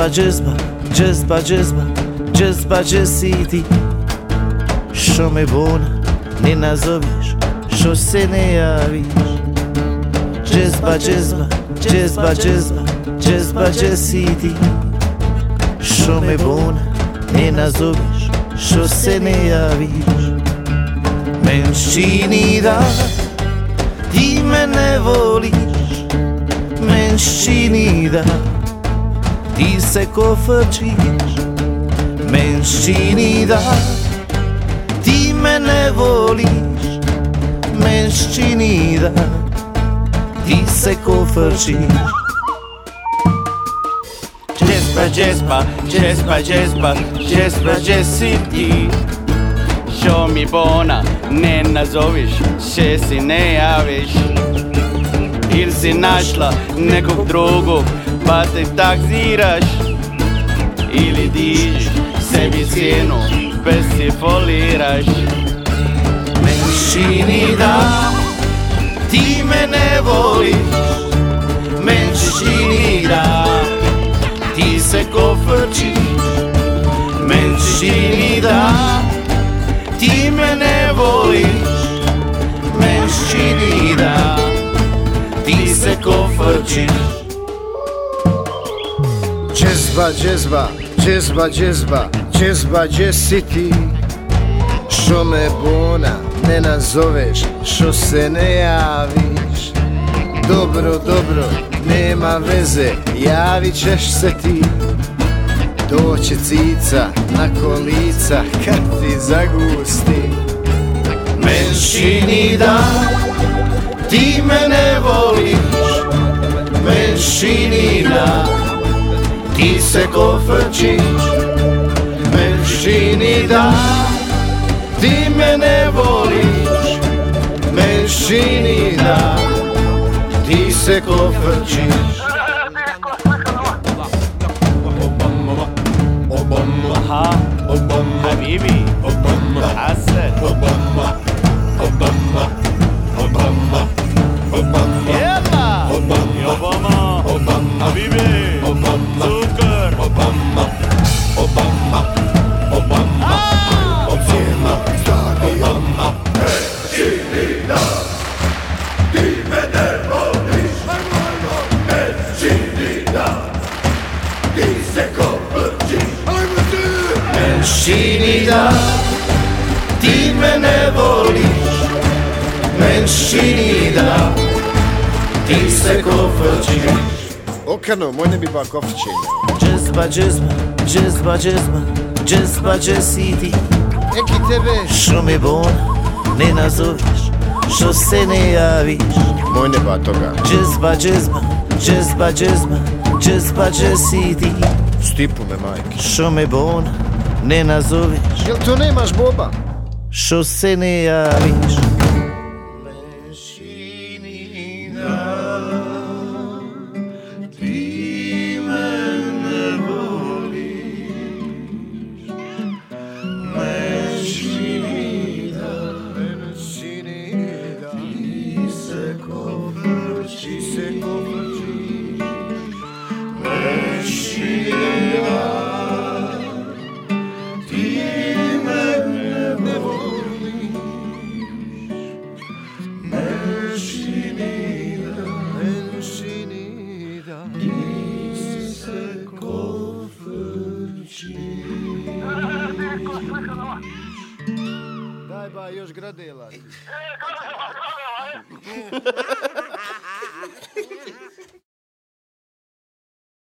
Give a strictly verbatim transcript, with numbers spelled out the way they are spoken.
Džezba, džezba, džezba, džezba, džezba, džesiti. Što me bona ne nazoveš, što se ne javiš. Džezba, džezba, džezba, džezba, džezba, džesiti. Što me bona ne nazoveš, što se ne javiš. Men čini da ti me ne voliš, men čini da ti se kofačiš, men čini da ti me ne voliš, men čini da ti se kofačiš. Džezba, džezba, džezba, džezba, džezba, gdje si ti? Što mi bona ne nazoviš, še si ne javiš. Ili si našla nekog drugog pa te takziraš. Ili dižiš sebi cijenu, bez si foliraš. Men čini da ti me ne voliš, men čini da ti se kofačiš, men čini da ti me ne voliš, men čini da ti se kofačiš. Džezba, džezba, džezba, džezba, džezba, gdje si ti? Što me bona ne nazoveš, što se ne javiš. Dobro, dobro, nema veze, javit ćeš se ti. Doće cica na kolica kad ti zagusti. Men čini da ti me ne voliš, men čini da ti se kofačiš, men čini da ti me ne voliš, men čini da ti se kofačiš. Aha, Habibi, Hasan, Yalla, Obama, Habibi, Zucker, čini da ti me ne voliš, men čini da ti se kofačiš. Okano, moj ne bi ba kofiće. Džezba, džezba, džezba, džezba, džezba, gdje si ti? Eki tebe. Što me bona ne nazoveš, što se ne javiš. Moj ne ba toga. Džezba, džezba, džezba, džezba, džezba, gdje si ti? Stipu me, majke. Što me bona ne nazoveš, Jel to nemaš boba? što se ne javiš. Daj ba, još gradela.